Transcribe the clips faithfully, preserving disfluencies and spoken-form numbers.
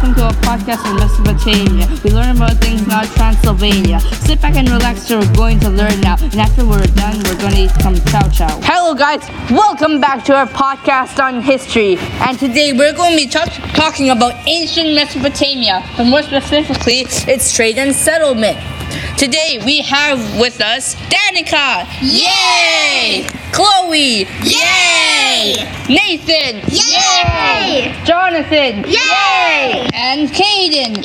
welcome to our podcast on Mesopotamia. We learn about things not Transylvania. Sit back and relax, we're going to learn now. And after we're done, we're going to eat some chow chow. Hello guys, welcome back to our podcast on history. And today we're going to be talk- talking about ancient Mesopotamia. But more specifically, its trade and settlement. Today we have with us Danica. Yay! Chloe. Yay! Nathan. Yay! Jonathan. Yay! And Caden.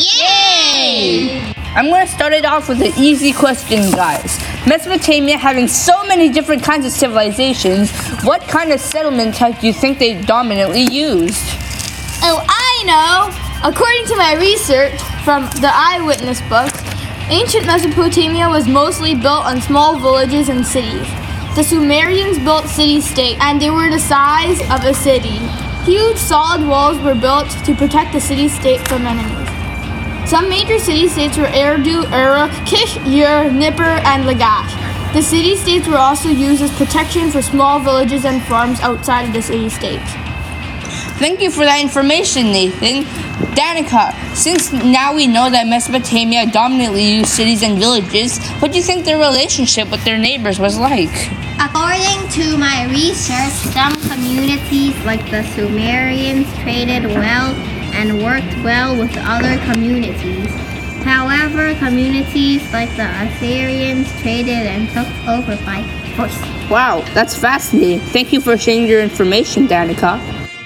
Yay! I'm going to start it off with an easy question, guys. Mesopotamia having so many different kinds of civilizations, what kind of settlement type do you think they dominantly used? Oh, I know! According to my research from the Eyewitness books, ancient Mesopotamia was mostly built on small villages and cities. The Sumerians built city-states, and they were the size of a city. Huge solid walls were built to protect the city-state from enemies. Some major city-states were Eridu, Ura, Kish, Ur, Nippur, and Lagash. The city-states were also used as protection for small villages and farms outside of the city-states. Thank you for that information, Nathan. Danica, since now we know that Mesopotamia dominantly used cities and villages, what do you think their relationship with their neighbors was like? According to my research, some communities like the Sumerians traded well and worked well with other communities. However, communities like the Assyrians traded and took over by force. Wow, that's fascinating. Thank you for sharing your information, Danica.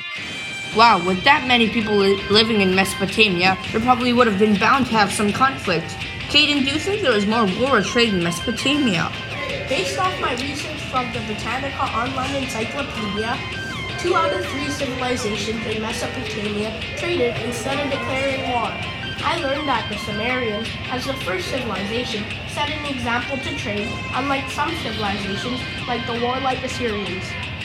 Wow, with that many people li- living in Mesopotamia, there probably would have been bound to have some conflict. Caden, do you think there was more war or trade in Mesopotamia? Based off my research from the Britannica Online Encyclopedia, two out of three civilizations in Mesopotamia traded instead of declaring war. I learned that the Sumerians, as the first civilization, set an example to trade, unlike some civilizations like the warlike Assyrians.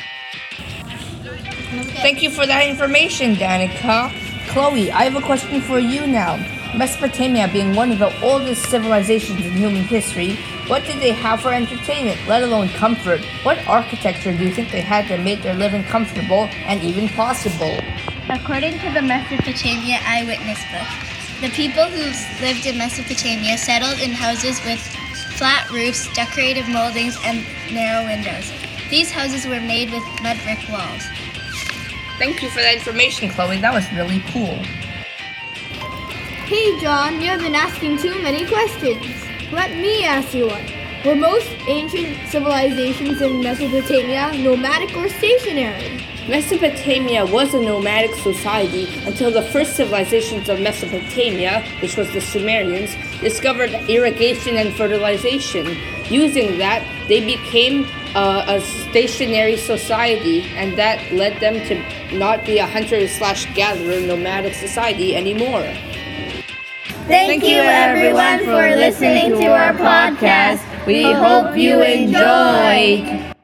Thank you for that information, Danica. Chloe, I have a question for you now. Mesopotamia being one of the oldest civilizations in human history, what did they have for entertainment, let alone comfort? What architecture do you think they had that made their living comfortable and even possible? According to the Mesopotamia Eyewitness book, the people who lived in Mesopotamia settled in houses with flat roofs, decorative moldings, and narrow windows. These houses were made with mud brick walls. Thank you for that information, Chloe. That was really cool. Hey John, you have been asking too many questions. Let me ask you one. Were most ancient civilizations in Mesopotamia nomadic or stationary? Mesopotamia was a nomadic society until the first civilizations of Mesopotamia, which was the Sumerians, discovered irrigation and fertilization. Using that, they became uh, a stationary society, and that led them to not be a hunter slash gatherer nomadic society anymore. Thank you everyone for listening to our podcast. We hope you enjoyed.